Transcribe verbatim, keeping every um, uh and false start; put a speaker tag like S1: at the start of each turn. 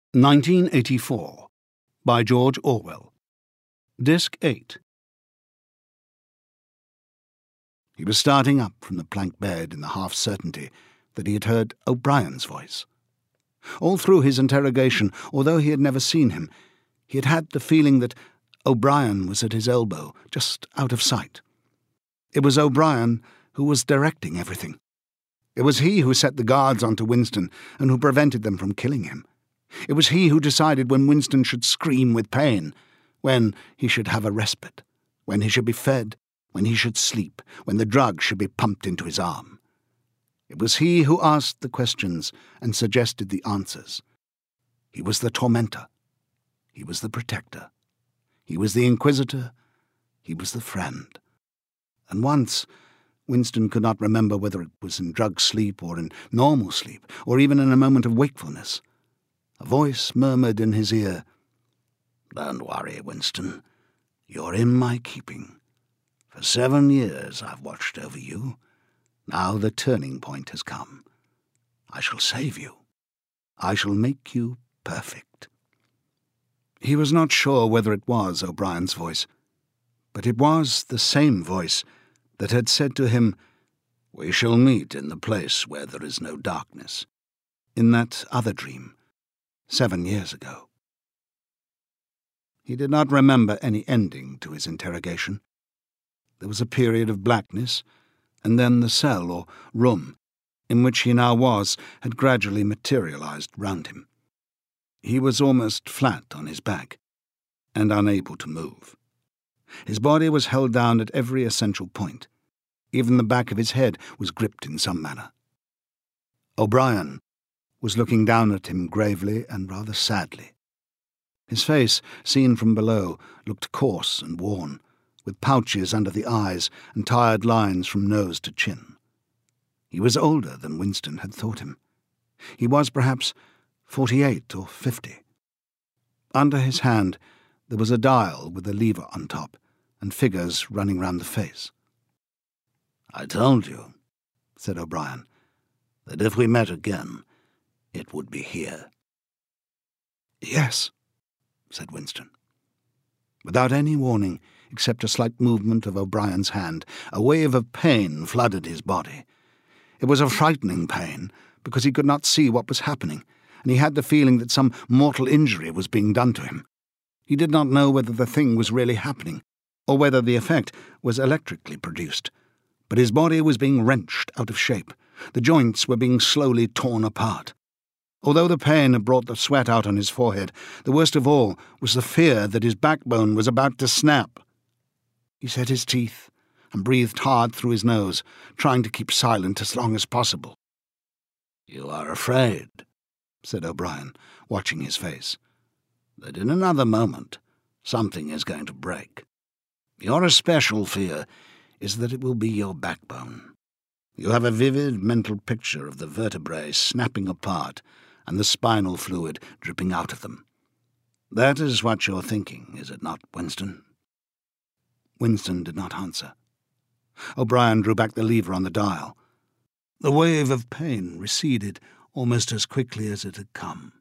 S1: nineteen eighty-four, by George Orwell. Disc eight. He was starting up from the plank bed in the half-certainty that he had heard O'Brien's voice. All through his interrogation, although he had never seen him, he had had the feeling that O'Brien was at his elbow, just out of sight. It was O'Brien who was directing everything. It was he who set the guards onto Winston and who prevented them from killing him. It was he who decided when Winston should scream with pain, when he should have a respite, when he should be fed, when he should sleep, when the drug should be pumped into his arm. It was he who asked the questions and suggested the answers. He was the tormentor. He was the protector. He was the inquisitor. He was the friend. And once, Winston could not remember whether it was in drug sleep or in normal sleep, or even in a moment of wakefulness, a voice murmured in his ear, "Don't worry, Winston. You're in my keeping. For seven years I've watched over you. Now the turning point has come. I shall save you. I shall make you perfect." He was not sure whether it was O'Brien's voice, but it was the same voice that had said to him, "We shall meet in the place where there is no darkness," in that other dream, seven years ago. He did not remember any ending to his interrogation. There was a period of blackness, and then the cell or room in which he now was had gradually materialized round him. He was almost flat on his back, and unable to move. His body was held down at every essential point. Even the back of his head was gripped in some manner. O'Brien was looking down at him gravely and rather sadly. His face, seen from below, looked coarse and worn, with pouches under the eyes and tired lines from nose to chin. He was older than Winston had thought him. He was perhaps forty-eight or fifty. Under his hand there was a dial with a lever on top and figures running round the face. "I told you," said O'Brien, "that if we met again, it would be here." "Yes," said Winston. Without any warning, except a slight movement of O'Brien's hand, a wave of pain flooded his body. It was a frightening pain, because he could not see what was happening, and he had the feeling that some mortal injury was being done to him. He did not know whether the thing was really happening, or whether the effect was electrically produced. But his body was being wrenched out of shape. The joints were being slowly torn apart. Although the pain had brought the sweat out on his forehead, the worst of all was the fear that his backbone was about to snap. He set his teeth and breathed hard through his nose, trying to keep silent as long as possible. "You are afraid," said O'Brien, watching his face, "that in another moment something is going to break. Your especial fear is that it will be your backbone. You have a vivid mental picture of the vertebrae snapping apart and the spinal fluid dripping out of them. That is what you're thinking, is it not, Winston?" Winston did not answer. O'Brien drew back the lever on the dial. The wave of pain receded almost as quickly as it had come.